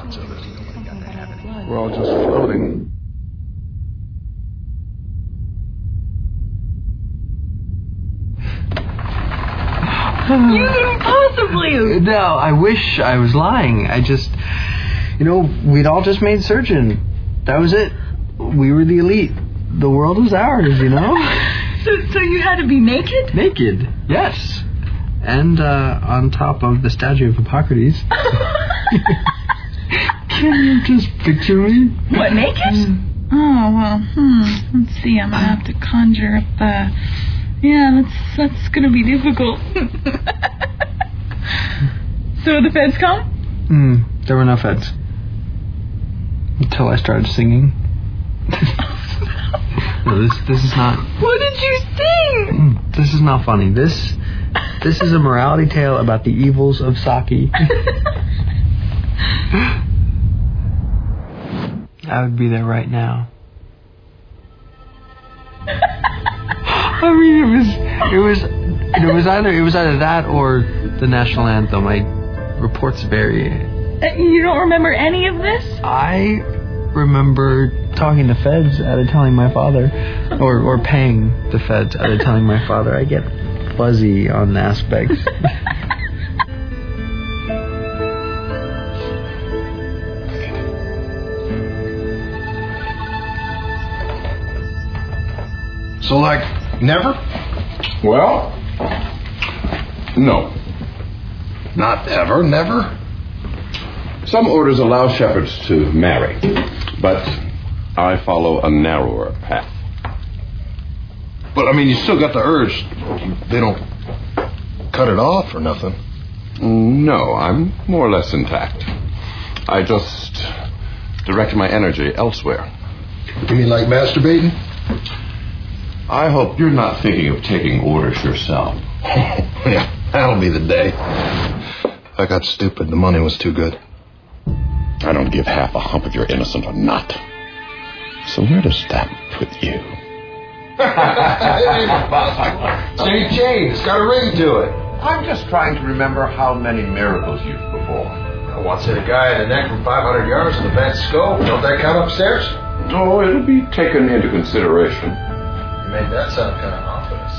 We're all just floating. You couldn't possibly. No, I wish I was lying. I just, we'd all just made surgeon. That was it. We were the elite. The world was ours, So you had to be naked? Naked, yes. And on top of the statue of Hippocrates. Can you just picture me? What, naked? Oh, well, let's see. I'm going to have to conjure up, that's going to be difficult. So the feds come? There were no feds. Until I started singing. No, this is not... What did you sing? This is not funny. This is a morality tale about the evils of sake. I would be there right now. I mean, it was either that or the national anthem. Reports vary. You don't remember any of this? I remember talking to feds out of telling my father, or paying the feds out of telling my father. I get fuzzy on aspects. So, never? Well, no. Not ever, never. Some orders allow shepherds to marry, but I follow a narrower path. But, you still got the urge. They don't cut it off or nothing? No, I'm more or less intact. I just direct my energy elsewhere. You mean like masturbating? I hope you're not thinking of taking orders yourself. Yeah, that'll be the day. I got stupid. The money was too good. I don't give half a hump if you're innocent or not. So where does that put you? It ain't impossible. Same chain. It's got a ring to it. I'm just trying to remember how many miracles you've performed. I once hit a guy in the neck from 500 yards with a bent scope. Don't that count upstairs? Oh, it'll be taken into consideration. You made that sound kind of ominous.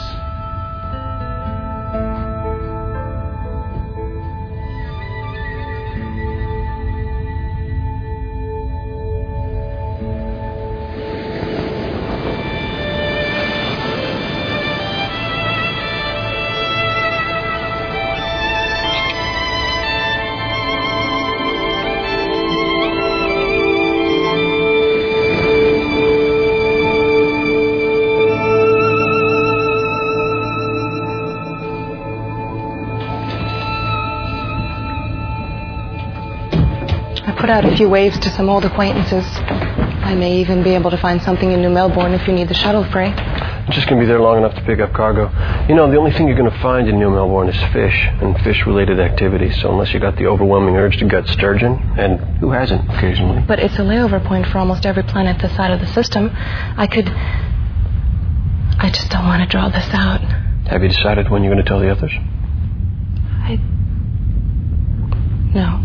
Put out a few waves to some old acquaintances. I may even be able to find something in New Melbourne if you need the shuttle freight. I'm just going to be there long enough to pick up cargo. The only thing you're going to find in New Melbourne is fish and fish-related activities. So unless you got the overwhelming urge to gut sturgeon, and who hasn't occasionally? But it's a layover point for almost every planet this side of the system. I just don't want to draw this out. Have you decided when you're going to tell the others? No.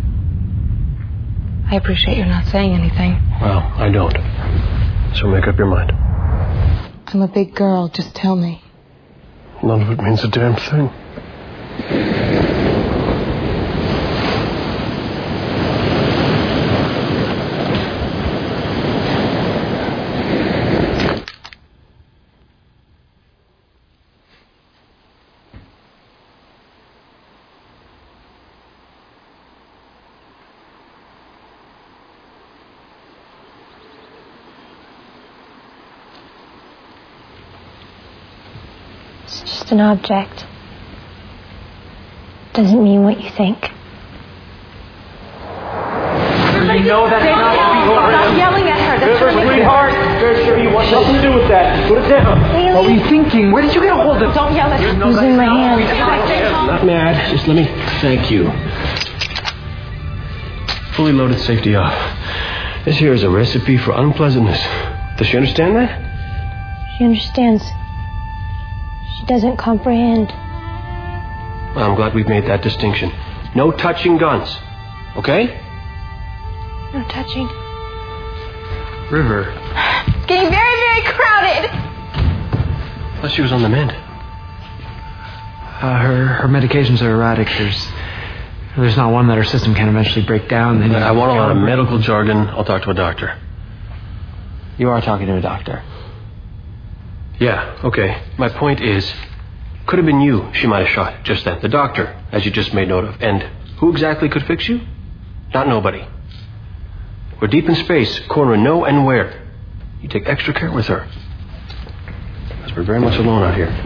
I appreciate you not saying anything. Well, I don't. So make up your mind. I'm a big girl. Just tell me. None of it means a damn thing. It's just an object. Doesn't mean what you think. You know that's not to be over. Stop yelling at her. That's River, sweetheart. You want nothing to do with that. Put it down. Haley. What were you thinking? Where did you get a hold of? Don't yell at her. He's in my hand. Not mad. Just let me thank you. Fully loaded, safety off. This here is a recipe for unpleasantness. Does she understand that? She understands. She doesn't comprehend. Well, I'm glad we've made that distinction. No touching guns. Okay? No touching. River. It's getting very, very crowded. I thought she was on the mend. Her medications are erratic. There's not one that her system can eventually break down. I want a lot of medical jargon. I'll talk to a doctor. You are talking to a doctor. Yeah, okay. My point is, could have been you she might have shot just then. The doctor, as you just made note of. And who exactly could fix you? Not nobody. We're deep in space, corner of no and where. You take extra care with her. Because we're very much alone out here.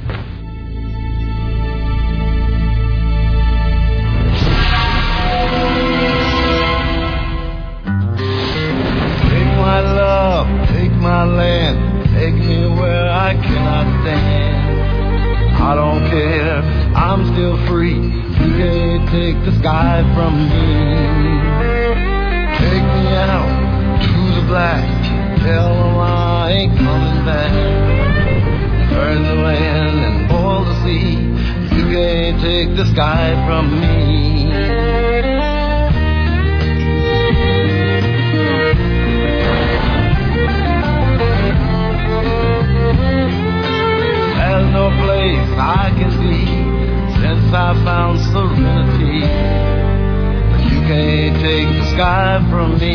Take my love, take my land, take me where I cannot stand. I don't care, I'm still free. You can't take the sky from me. Take me out to the black, tell them I ain't coming back. Burn the land and boil the sea. You can't take the sky from me. There's no place I can be since I found serenity. You can't take the sky from me.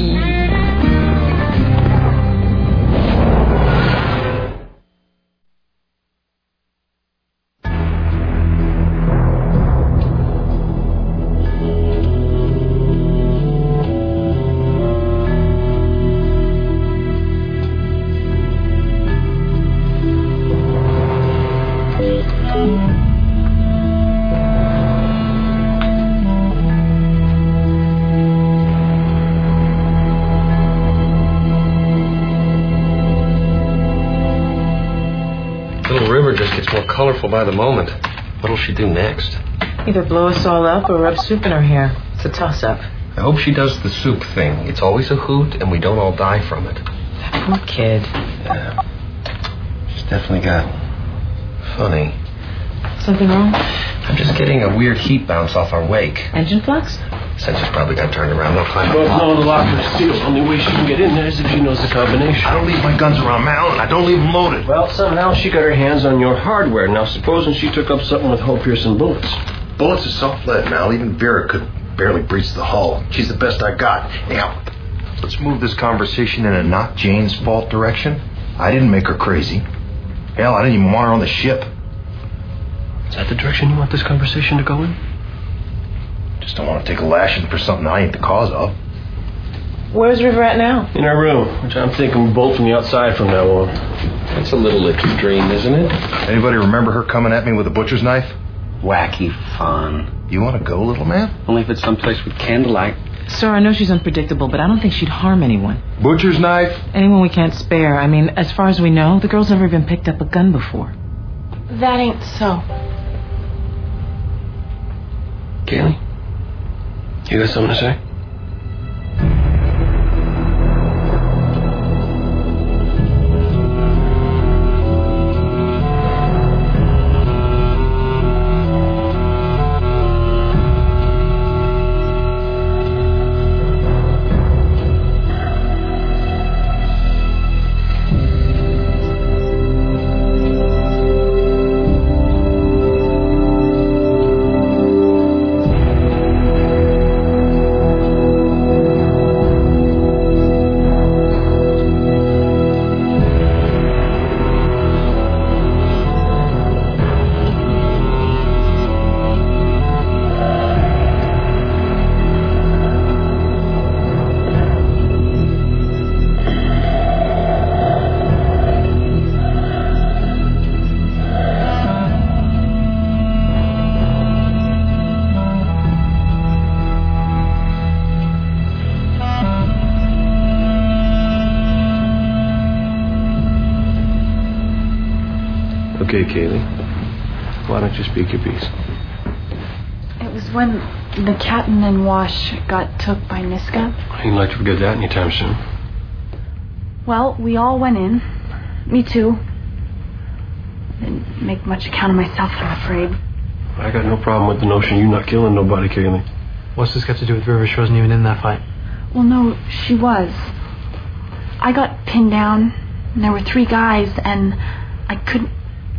Colorful by the moment. What'll she do next? Either blow us all up or rub soup in her hair. It's a toss-up. I hope she does the soup thing. It's always a hoot, and we don't all die from it. That poor kid. Yeah. She's definitely got... funny. Something wrong? I'm just getting a weird heat bounce off our wake. Engine flux? Sensor's probably got turned around. They'll climb Both know the lock is sealed. Only way she can get in there is if she knows the combination. I don't leave my guns around Mal, and I don't leave them loaded. Well, somehow she got her hands on your hardware. Now, supposing she took up something with hole-piercing bullets. Bullets are soft lead, Mal. Even Vera could barely breach the hull. She's the best I got. Now, let's move this conversation in a not Jane's fault direction. I didn't make her crazy. Hell, I didn't even want her on the ship. Is that the direction you want this conversation to go in? Just don't want to take a lashing for something I ain't the cause of. Where's River at now? In her room, which I'm thinking we bolt from the outside from now on. That's a little extreme, isn't it? Anybody remember her coming at me with a butcher's knife? Wacky fun. You want to go, little man? Only if it's someplace with candlelight. Sir, I know she's unpredictable, but I don't think she'd harm anyone. Butcher's knife? Anyone we can't spare. I mean, as far as we know, the girl's never even picked up a gun before. That ain't so. Kaylee? You got something to say? Okay, Kaylee. Why don't you speak your piece? It was when the captain and Wash got took by Niska. You'd like to forget that anytime soon. Well, we all went in. Me too. Didn't make much account of myself, I'm afraid. I got no problem with the notion of you not killing nobody, Kaylee. What's this got to do with River? She wasn't even in that fight. Well, no, she was. I got pinned down, and there were 3 guys, and I couldn't...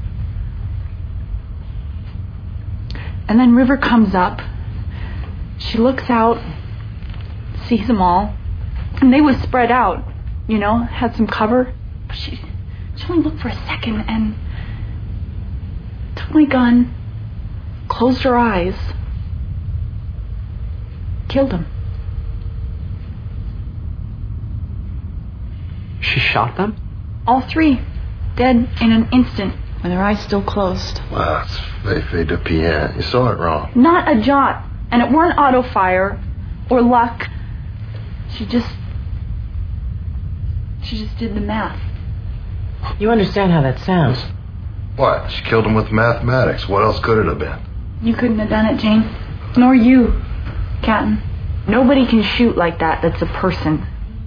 And then River comes up. She looks out, sees them all, and they was spread out, you know, had some cover. But she only looked for a second and took my gun, closed her eyes, killed him. She shot them? All 3, dead in an instant, with their eyes still closed. Well, it's fait de bien. You saw it wrong. Not a jot. And it weren't auto fire or luck. She just did the math. You understand how that sounds? What? She killed him with mathematics. What else could it have been? You couldn't have done it, Jane. Nor you, Captain. Nobody can shoot like that that's a person.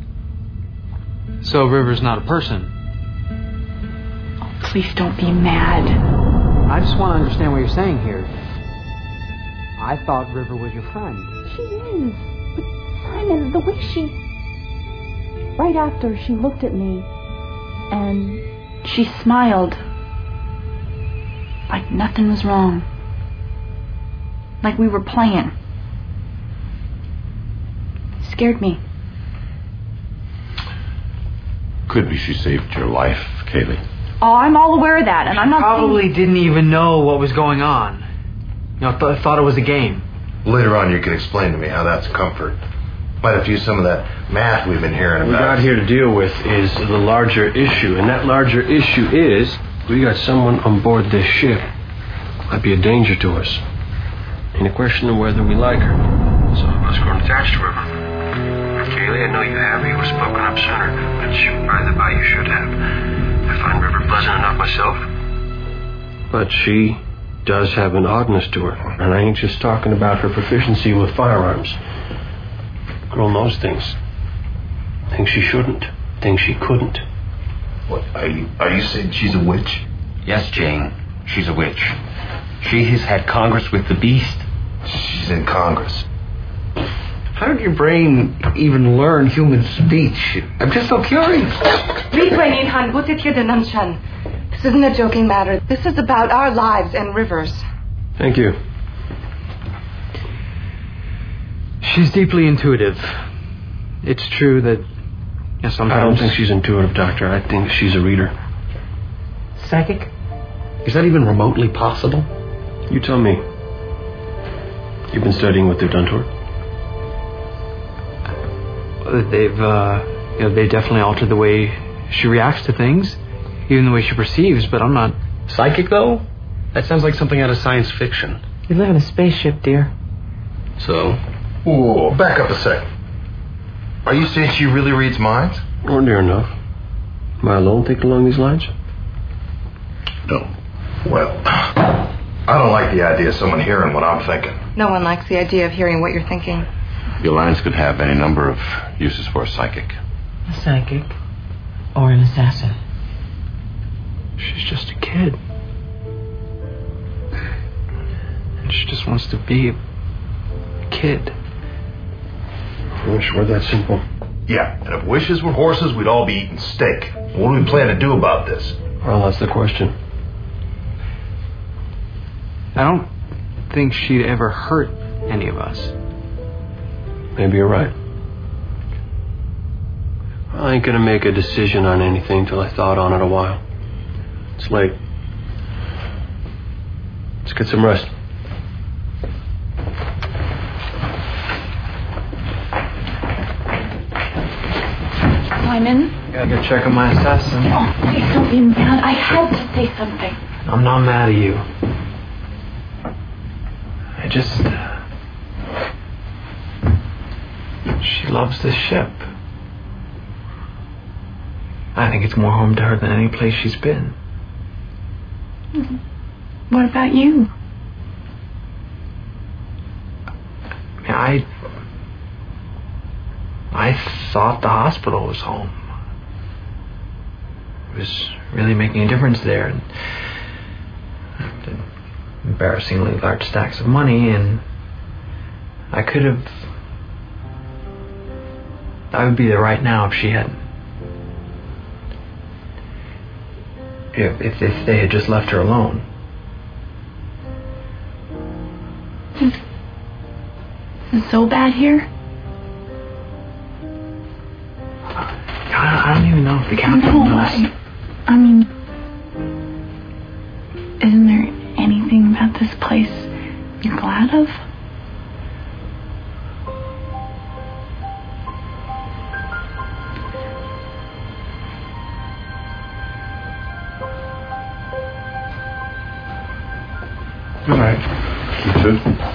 So River's not a person? Oh, please don't be mad. I just want to understand what you're saying here. I thought River was your friend. She is. But Simon, the way she... Right after she looked at me, and she smiled. Like nothing was wrong. Like we were playing. Scared me. Could be she saved your life, Kaylee. Oh, I'm all aware of that, and I'm not... Probably didn't even know what was going on. You know, thought it was a game. Later on, you can explain to me how that's a comfort. Might have used some of that math we've been hearing about. What we got here to deal with is the larger issue, and that larger issue is we got someone on board this ship. Might be a danger to us. Ain't a question of whether we like her. Some of us grown attached to her. Kaylee, I know you have. You would have spoken up sooner, but by the by, you should have. I find River pleasant enough myself. But she does have an oddness to her, and I ain't just talking about her proficiency with firearms. Girl knows things. Things she shouldn't. Things she couldn't. What, are you saying she's a witch? Yes, Jane. She's a witch. She has had Congress with the beast. She's in Congress. How did your brain even learn human speech? I'm just so curious. This isn't a joking matter. This is about our lives and River's. Thank you. She's deeply intuitive. It's true that sometimes... I don't think she's intuitive, Doctor. I think she's a reader. Psychic? Is that even remotely possible? You tell me. You've been studying what they've done to her? They definitely altered the way she reacts to things, even the way she perceives, but I'm not... Psychic, though? That sounds like something out of science fiction. You live in a spaceship, dear. So? Whoa, back up a sec. Are you saying she really reads minds? Or near enough. Am I alone thinking along these lines? No. Well, I don't like the idea of someone hearing what I'm thinking. No one likes the idea of hearing what you're thinking. The Alliance could have any number of uses for a psychic. A psychic. Or an assassin. She's just a kid. And she just wants to be a kid. I wish it were that simple. Yeah, and if wishes were horses, we'd all be eating steak. What do we plan to do about this? Well, that's the question. I don't think she'd ever hurt any of us. Maybe you're right. I ain't gonna make a decision on anything till I thought on it a while. It's late. Let's get some rest. Simon? Gotta go check on my assassin. Oh, please don't be mad. I had to say something. I'm not mad at you. I just... She loves this ship. I think it's more home to her than any place she's been. What about you? I thought the hospital was home. It was really making a difference there. And embarrassingly large stacks of money, and I could have I would be there right now if she hadn't. If they had just left her alone. Is it so bad here? I don't even know if the captain knows. I mean, isn't there anything about this place you're glad of? Good night. You too.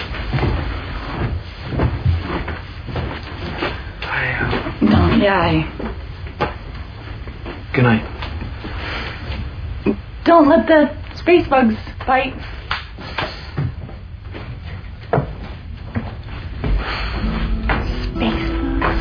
Good night. Don't let the space bugs bite. Space bugs.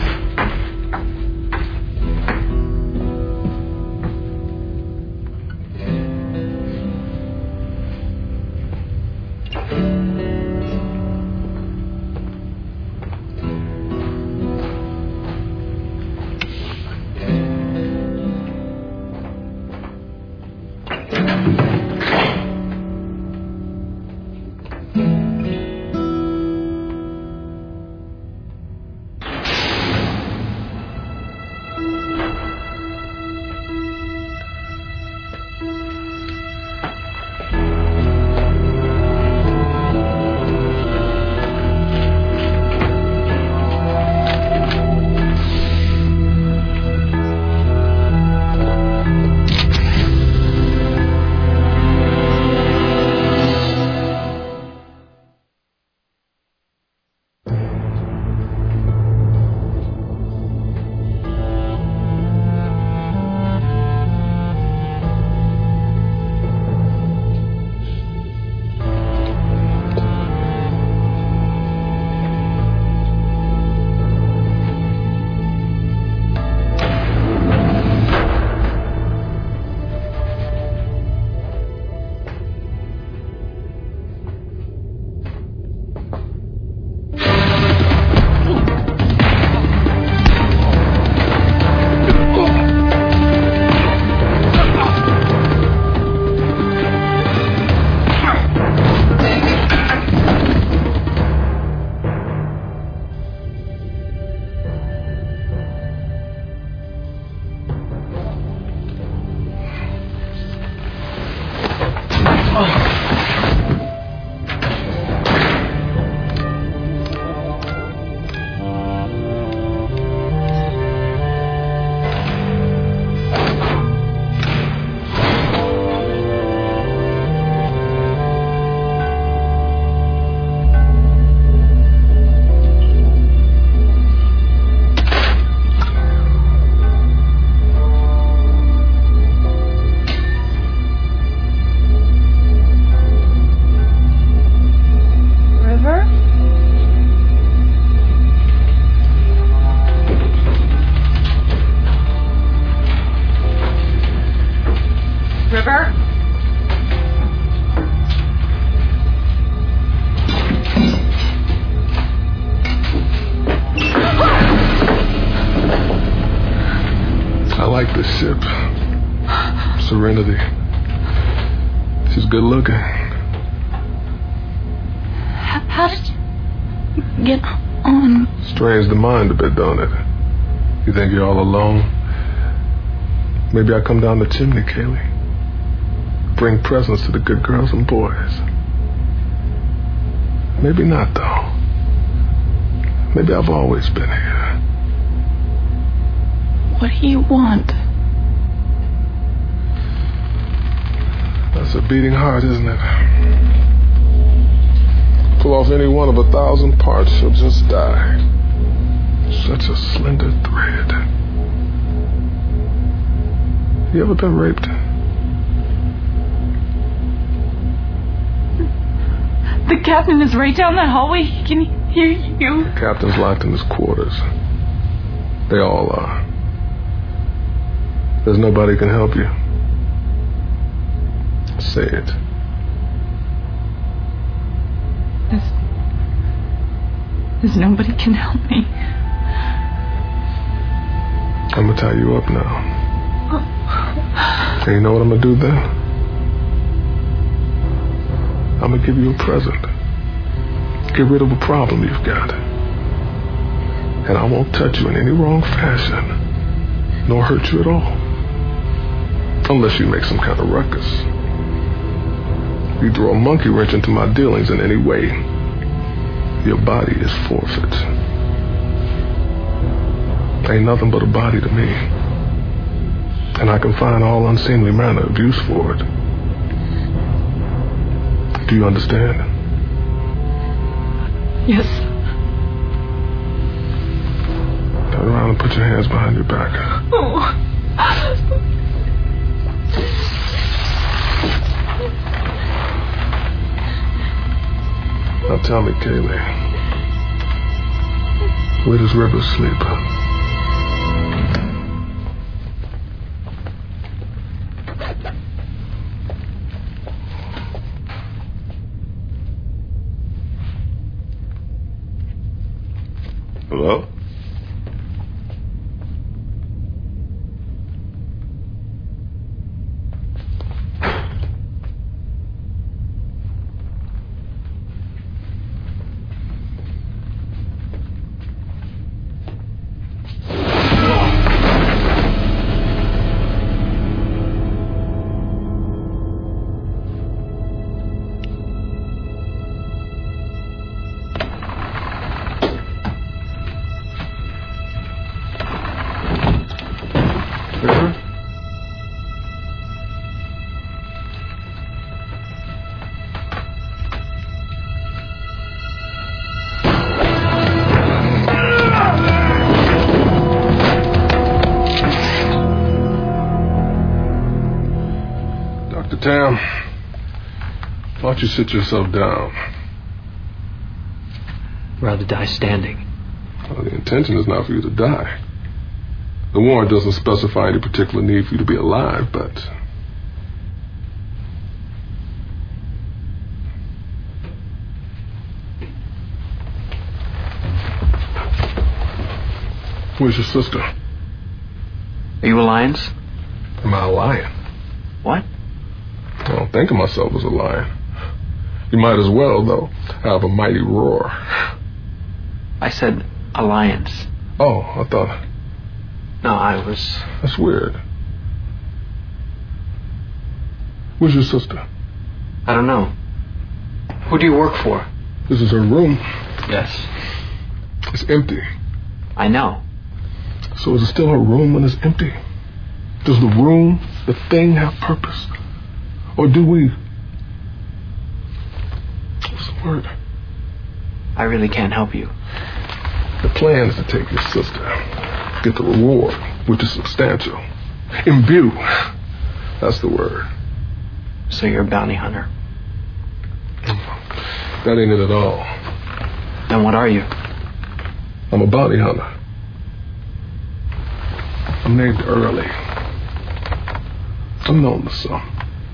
This ship. Serenity. She's good looking. How did you get on? Strains the mind a bit, don't it? You think you're all alone? Maybe I come down the chimney, Kaylee. Bring presents to the good girls and boys. Maybe not, though. Maybe I've always been here. What do you want? That's a beating heart, isn't it? Pull off any one of 1,000 parts, she'll just die. Such a slender thread. You ever been raped? The captain is right down the hallway. He can hear you. The captain's locked in his quarters. They all are. There's nobody can help you. Say it. There's nobody can help me. I'm gonna tie you up now. And you know what I'm gonna do then? I'm gonna give you a present. Get rid of a problem you've got. And I won't touch you in any wrong fashion, nor hurt you at all. Unless you make some kind of ruckus. You throw a monkey wrench into my dealings in any way, your body is forfeit. Ain't nothing but a body to me. And I can find all unseemly manner of use for it. Do you understand? Yes. Turn around and put your hands behind your back. Oh. Now tell me, Kaylee, where does River sleep? Hello? Tam, why don't you sit yourself down? Rather die standing. Well, the intention is not for you to die. The warrant doesn't specify any particular need for you to be alive, but... Where's your sister? Are you a lion? Am I a lion? What? I don't think of myself as a lion. You might as well, though, have a mighty roar. I said alliance. Oh, I thought... No, I was... That's weird. Where's your sister? I don't know. Who do you work for? This is her room. Yes. It's empty. I know. So is it still her room when it's empty? Does the room, the thing, have purpose? Or do we... What's the word? I really can't help you. The plan is to take your sister, get the reward, which is substantial. Imbue. That's the word. So you're a bounty hunter? That ain't it at all. Then what are you? I'm a bounty hunter. I'm named Early. I'm known to some.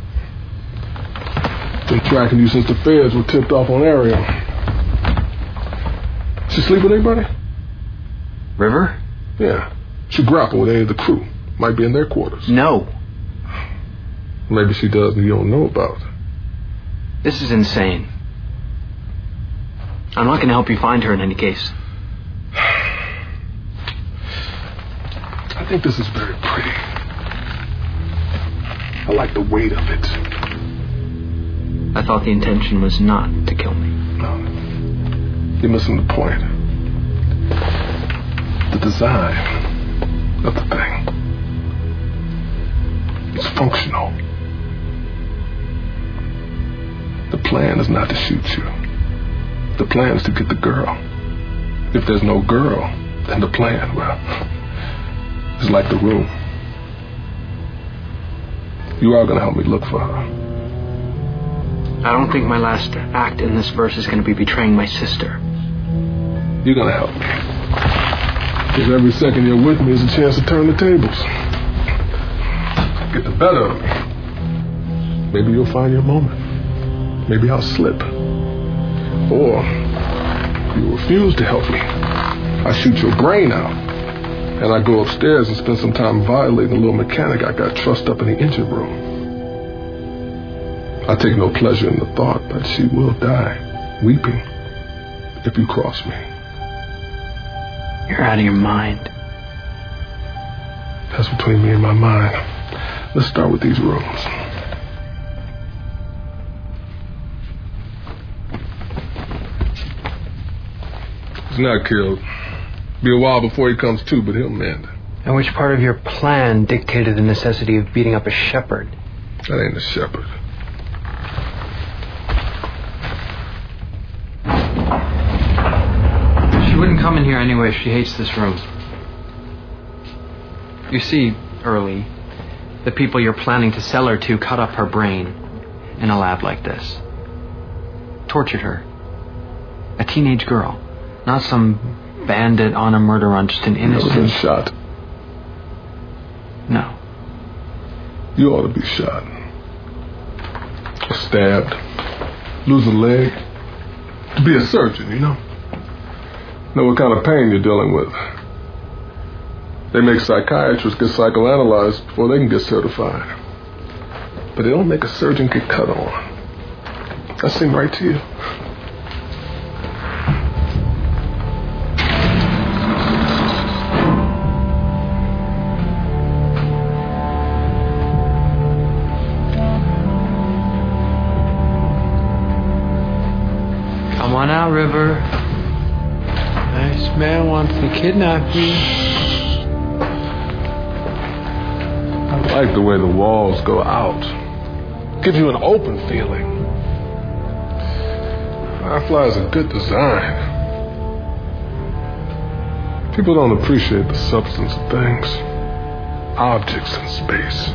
Been tracking you since the feds were tipped off on Ariel. She sleep with anybody? River? Yeah. She grapple with any of the crew. Might be in their quarters. No. Maybe she does and you don't know about. This is insane. I'm not going to help you find her in any case. I think this is very pretty. I like the weight of it. I thought the intention was not to kill me. No. You're missing the point. The design of the thing. It's functional. The plan is not to shoot you. The plan is to get the girl. If there's no girl, then the plan, well, is like the room. You are going to help me look for her. I don't think my last act in this verse is going to be betraying my sister. You're going to help me. Because every second you're with me is a chance to turn the tables. Get the better of me. Maybe you'll find your moment. Maybe I'll slip. Or you refuse to help me. I shoot your brain out. And I go upstairs and spend some time violating the little mechanic I got trussed up in the engine room. I take no pleasure in the thought that she will die, weeping, if you cross me. You're out of your mind. That's between me and my mind. Let's start with these rooms. He's not killed. Be a while before he comes to, but he'll mend. And which part of your plan dictated the necessity of beating up a shepherd? That ain't a shepherd. She wouldn't come in here anyway. She hates this room. You see, Early, the people you're planning to sell her to cut up her brain in a lab like this. Tortured her. A teenage girl. Not some bandit on a murder run, just an innocent... Never been shot. No. You ought to be shot. Or stabbed. Lose a leg. To be a surgeon, you know. Know what kind of pain you're dealing with. They make psychiatrists get psychoanalyzed before they can get certified. But they don't make a surgeon get cut on. That seem right to you? Come on out, River. Nice man wants to kidnap you. I like the way the walls go out. Give you an open feeling. Firefly's a good design. People don't appreciate the substance of things. Objects in space.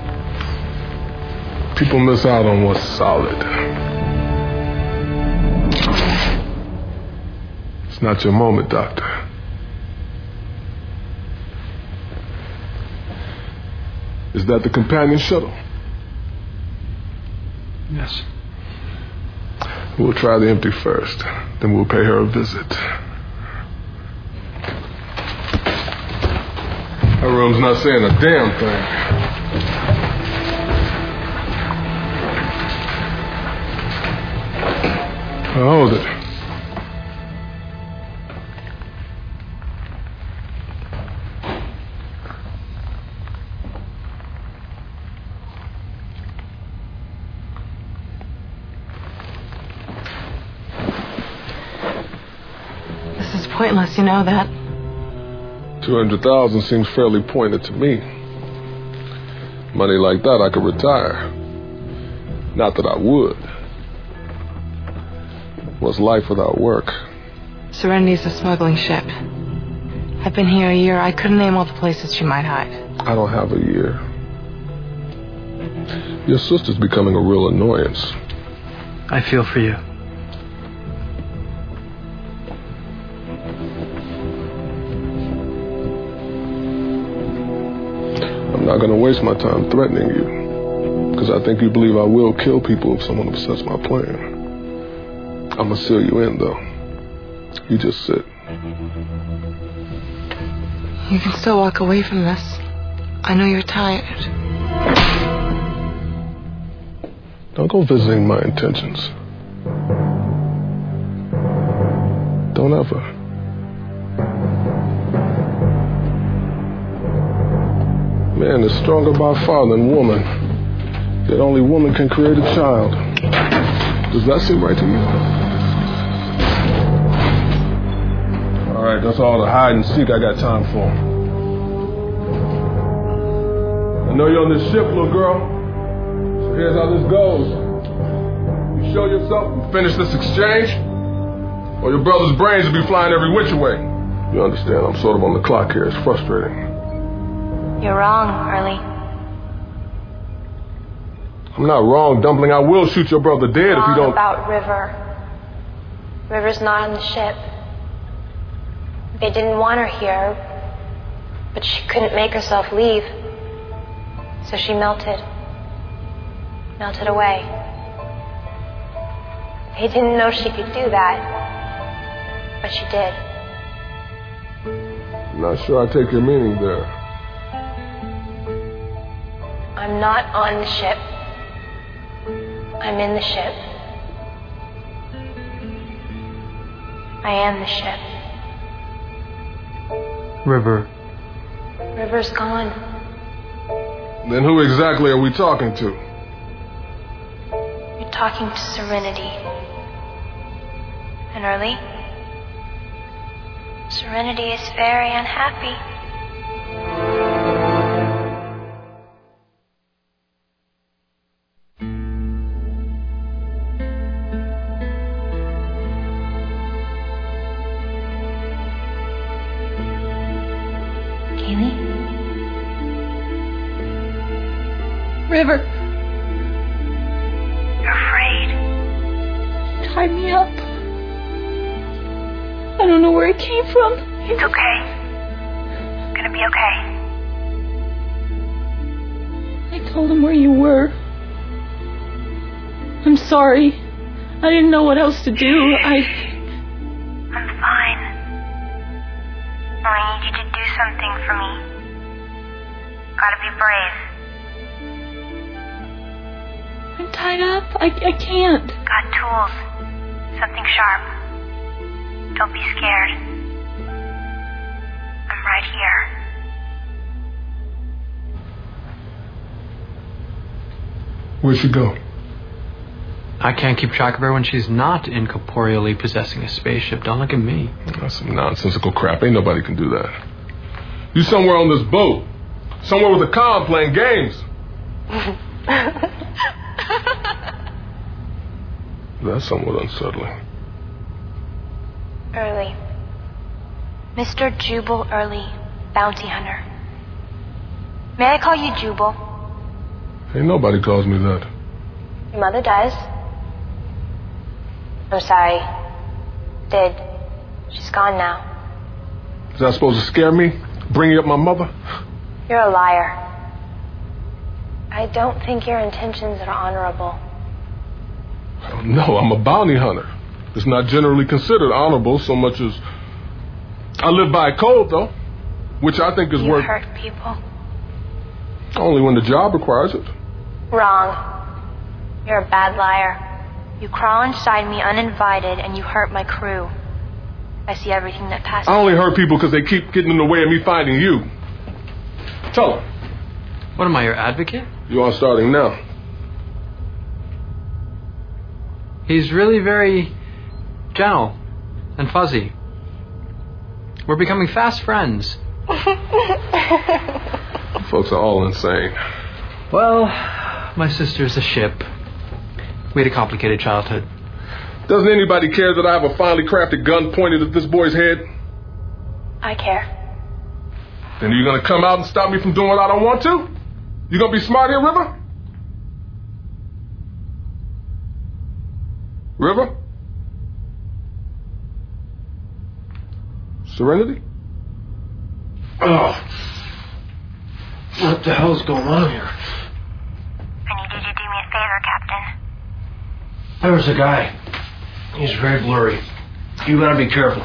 People miss out on what's solid. It's not your moment, Doctor. Is that the companion shuttle? Yes. We'll try the empty first. Then we'll pay her a visit. Her room's not saying a damn thing. Hold it. Pointless, you know that. 200,000 seems fairly pointed to me. Money like that, I could retire. Not that I would. What's life without work? Serenity's a smuggling ship. I've been here a year. I couldn't name all the places she might hide. I don't have a year. Your sister's becoming a real annoyance. I feel for you. I'm not going to waste my time threatening you, because I think you believe I will kill people if someone upsets my plan. I'm going to seal you in, though. You just sit. You can still walk away from this. I know you're tired. Don't go visiting my intentions. Don't ever. Man is stronger by far than woman. Yet only woman can create a child. Does that seem right to you? All right, that's all the hide and seek I got time for. I know you're on this ship, little girl. So here's how this goes. You show yourself and finish this exchange, or your brother's brains will be flying every which way. You understand, I'm sort of on the clock here. It's frustrating. You're wrong, Early. I'm not wrong, Dumpling. I will shoot your brother dead if you don't... About River. River's not on the ship. They didn't want her here, but she couldn't make herself leave. So she melted away. They didn't know she could do that, but she did. Not sure I take your meaning there. I'm not on the ship. I'm in the ship. I am the ship. River. River's gone. Then who exactly are we talking to? You're talking to Serenity. And Early? Serenity is very unhappy. Kaylee? River. You're afraid. Tied me up. I don't know where it came from. It's okay. It's gonna be okay. I told him where you were. I'm sorry. I didn't know what else to do. I'm fine. I need you to do something for me. Gotta be brave. I'm tied up. I can't. Got tools. Something sharp. Don't be scared. I'm right here. Where'd she go? I can't keep track of her when she's not incorporeally possessing a spaceship. Don't look at me. That's some nonsensical crap. Ain't nobody can do that. You somewhere on this boat. Somewhere with a comm playing games. That's somewhat unsettling. Early. Mr. Jubal Early, bounty hunter. May I call you Jubal? Ain't nobody calls me that. Your mother does. I'm sorry. Did. She's gone now. Is that supposed to scare me? Bringing up my mother? You're a liar. I don't think your intentions are honorable. No, I'm a bounty hunter. It's not generally considered honorable so much as... I live by a code, though, which I think is You worth... hurt people. Only when the job requires it. Wrong. You're a bad liar. You crawl inside me uninvited and you hurt my crew. I see everything that passes. I only hurt people because they keep getting in the way of me finding you. Tell them. What am I, your advocate? You are starting now. He's really very gentle and fuzzy. We're becoming fast friends. Folks are all insane. Well, my sister's a ship. We had a complicated childhood. Doesn't anybody care that I have a finely crafted gun pointed at this boy's head? I care. Then are you going to come out and stop me from doing what I don't want to? You going to be smart here, River? River? Serenity? Oh. What the hell's going on here? I need you to do me a favor, Captain. There was a guy. He's very blurry. You gotta be careful.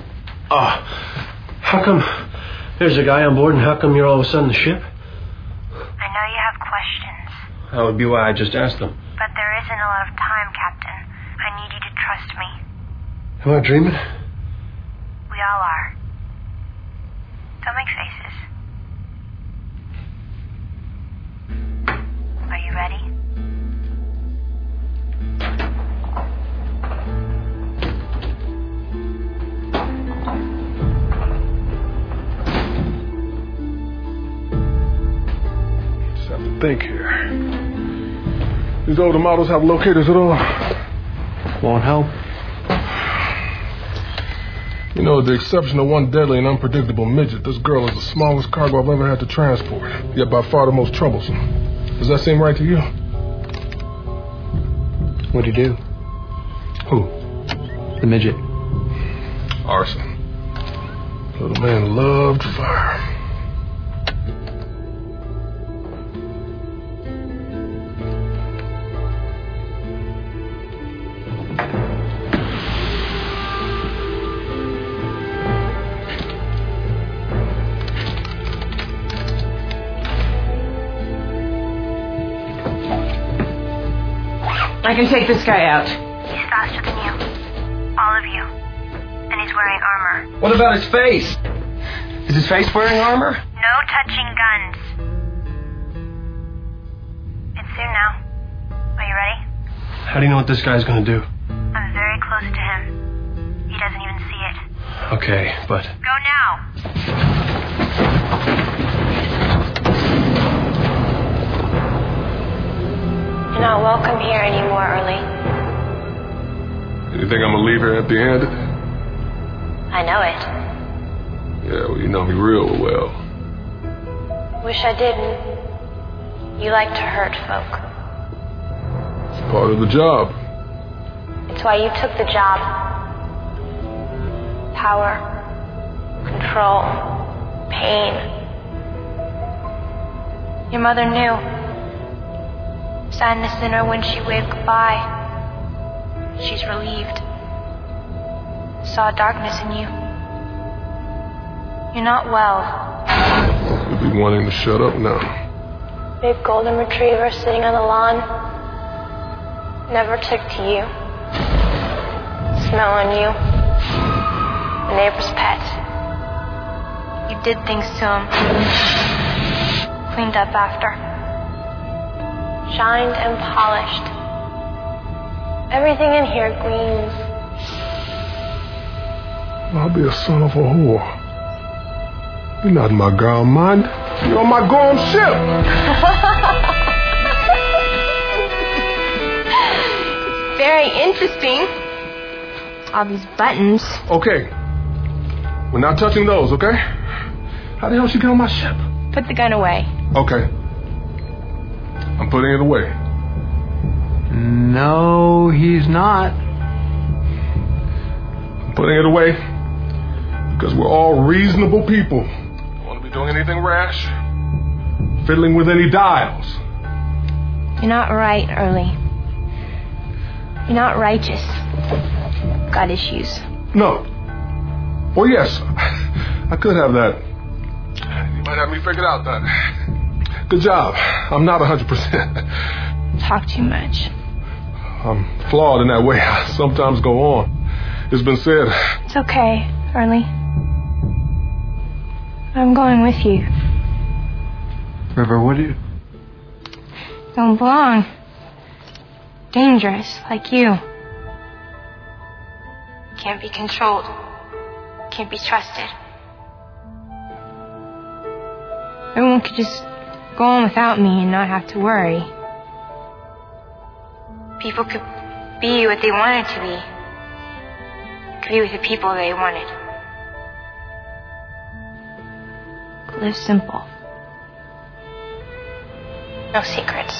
How come there's a guy on board and how come you're all of a sudden the ship? I know you have questions. That would be why I just asked them. But there isn't a lot of time, Captain. I need you to trust me. Am I dreaming? We all are. Don't make faces. Are you ready? Just have to think here. These older models have locators at all? Won't help. You know, with the exception of one deadly and unpredictable midget, this girl is the smallest cargo I've ever had to transport, yet by far the most troublesome. Does that seem right to you? What'd you do? Who? The midget. Arson. Little man loved fire. I can take this guy out. He's faster than you. All of you. And he's wearing armor. What about his face? Is his face wearing armor? No touching guns. It's soon now. Are you ready? How do you know what this guy's gonna do? I'm very close to him. He doesn't even see it. Okay, but... Go now! You're not welcome here anymore, Early. You think I'm gonna leave here empty-handed? I know it. Yeah, well, you know me real well. Wish I didn't. You like to hurt folk. It's part of the job. It's why you took the job. Power, control, pain. Your mother knew. Sadness in her when she waved goodbye. She's relieved. Saw darkness in you. You're not well. You'll be wanting to shut up now. Big golden retriever sitting on the lawn. Never took to you. Smell on you. The neighbor's pet. You did things to him. Cleaned up after. Shined and polished. Everything in here gleams. I'll be a son of a whore. You're not in my girl mind. You're on my golden ship. Very interesting. All these buttons. Okay. We're not touching those, okay? How the hell she get on my ship? Put the gun away. Okay. I'm putting it away. No, he's not. I'm putting it away because we're all reasonable people. Don't want to be doing anything rash. Fiddling with any dials. You're not right, Early. You're not righteous. Got issues. No. Well, yes. I could have that. You might have me figured out that. Good job. I'm not 100%. Talk too much. I'm flawed in that way. I sometimes go on. It's been said. It's okay, Early. I'm going with you. River, what do you... Don't belong. Dangerous, like you. Can't be controlled. Can't be trusted. Everyone could just go on without me and not have to worry. People could be what they wanted to be. Could be with the people they wanted. Could live simple. No secrets.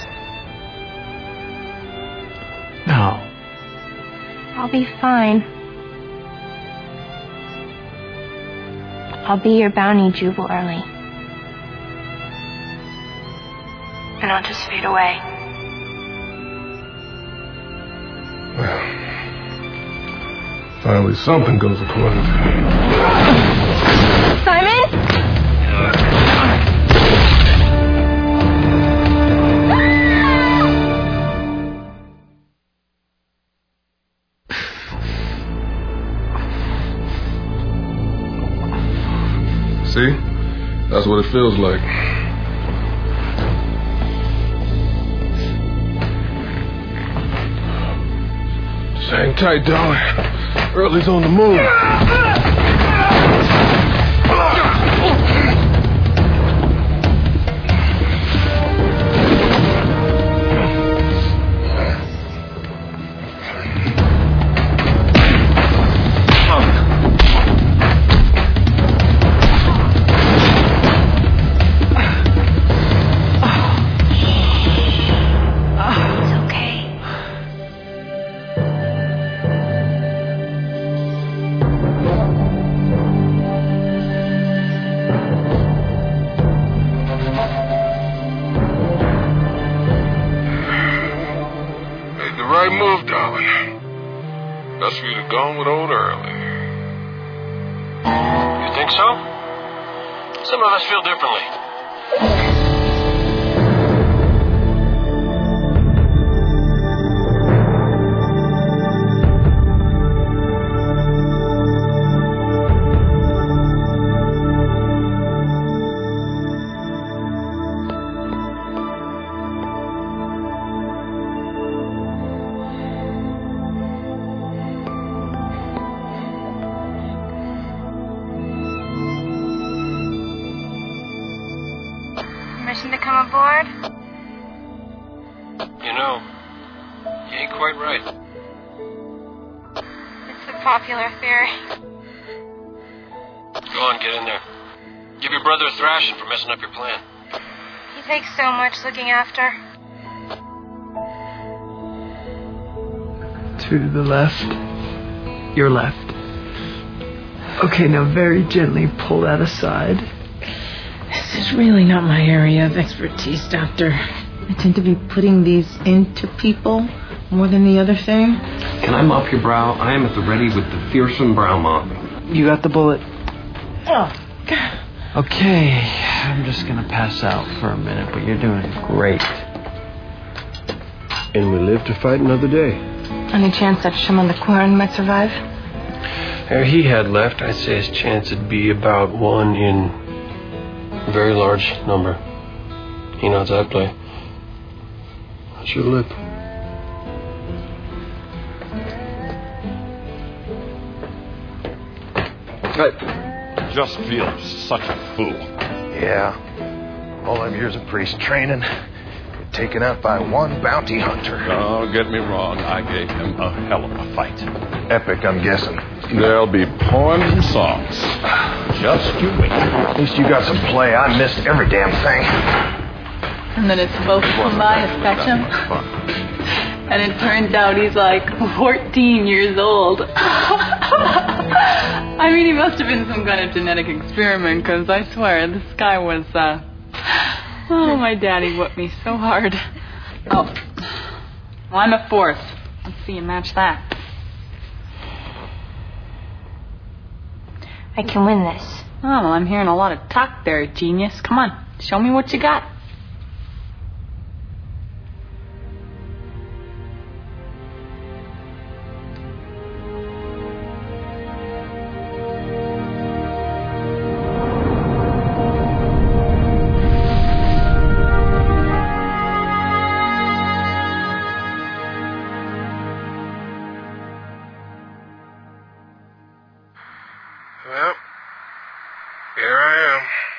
No. I'll be fine. I'll be your bounty, Jubal Early. And I'll just fade away. Well, finally something goes according to me. Simon? See? That's what it feels like. Just hang tight, darling. Early's on the move. Best for you to go with old Early. You think so? Some of us feel differently. quite right. It's the popular theory. Go on, get in there. Give your brother a thrashing for messing up your plan. He takes so much looking after. To the left. Your left. Okay, now very gently pull that aside. This is really not my area of expertise, Doctor. I tend to be putting these into people more than the other thing. Can I mop your brow? I am at the ready with the fearsome brow mopping. You got the bullet. Oh, God. Okay, I'm just gonna pass out for a minute, but you're doing great. And we live to fight another day. Any chance that Shimon the Quern might survive? If he had left, I'd say his chance would be about 1 in a very large number. He knows I play. How's your lip? I just feel such a fool. Yeah. All them years of priest training, taken out by one bounty hunter. Don't get me wrong, I gave him a hell of a fight. Epic, I'm guessing. There'll be poems and songs. Just you wait. At least you got some play. I missed every damn thing. And then it's supposed to come by to fetch him. And it turns out he's like 14 years old. I mean, he must have been some kind of genetic experiment, because I swear, this guy was, oh, my daddy whipped me so hard. Oh. Well, I'm a 4th. Let's see you match that. I can win this. Oh, well, I'm hearing a lot of talk there, genius. Come on, show me what you got. Well, here I am.